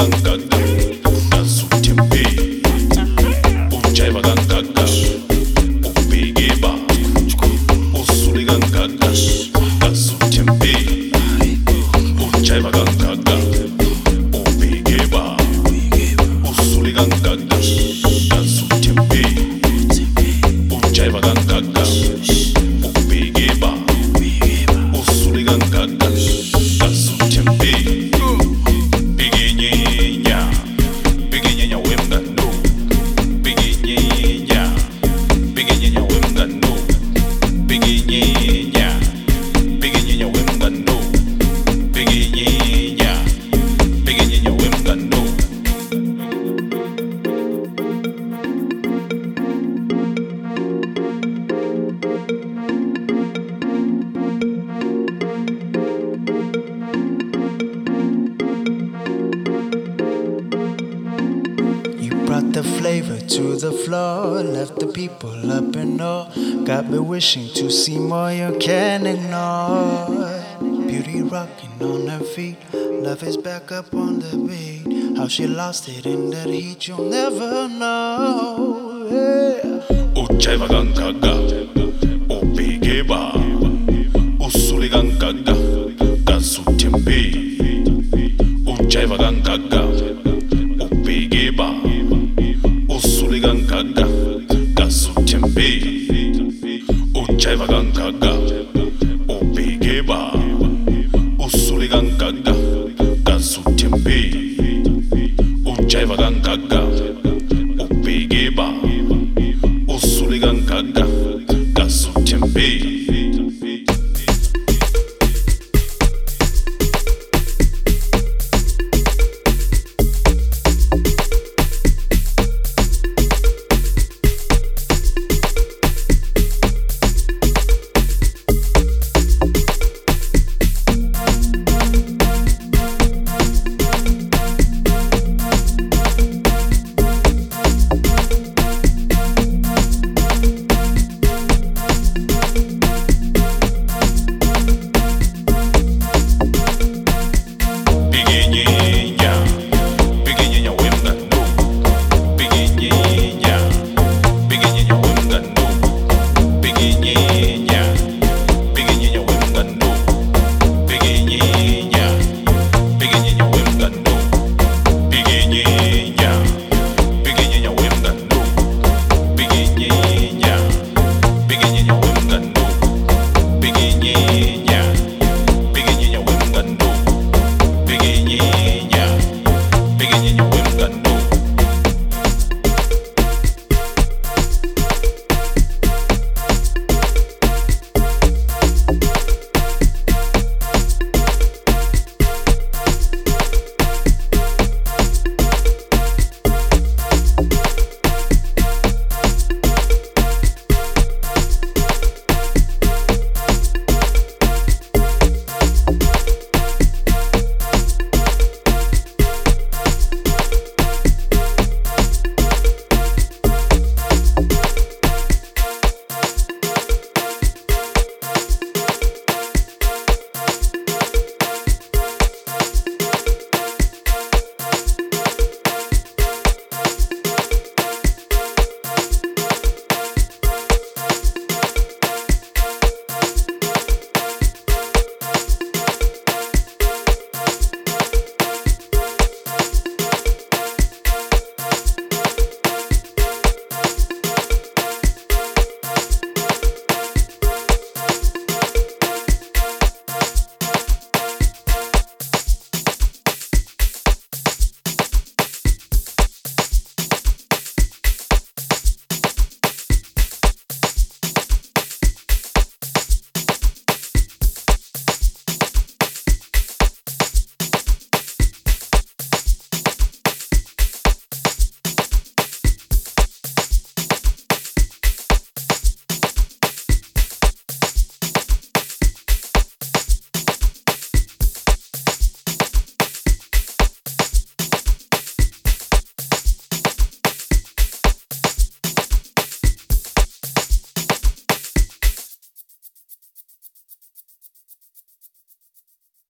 kangaga ngasuthembe ujaiva kangaga ubhekeba usule kangaga ngasuthembe ujaiva kangaga ubhekeba usule kangaga ngasuthembe ujaiva kangaga ubhekeba usule kangaga ngasuthembe Brought the flavor to the floor, left the people up in awe. Got me wishing to see more you can't ignore. Beauty rocking on her feet, love is back up on the beat. How she lost it in that heat, you'll never know. Yeah. Ujaiva kangaga ubhekeba usule kangaga ngasuthembe ujaiva kangaga ubhekeba usule kangaga ngasuthembe ujaiva kangaga ubhekeba usule kangaga ngasuthembe ujaiva kangaga ubhekeba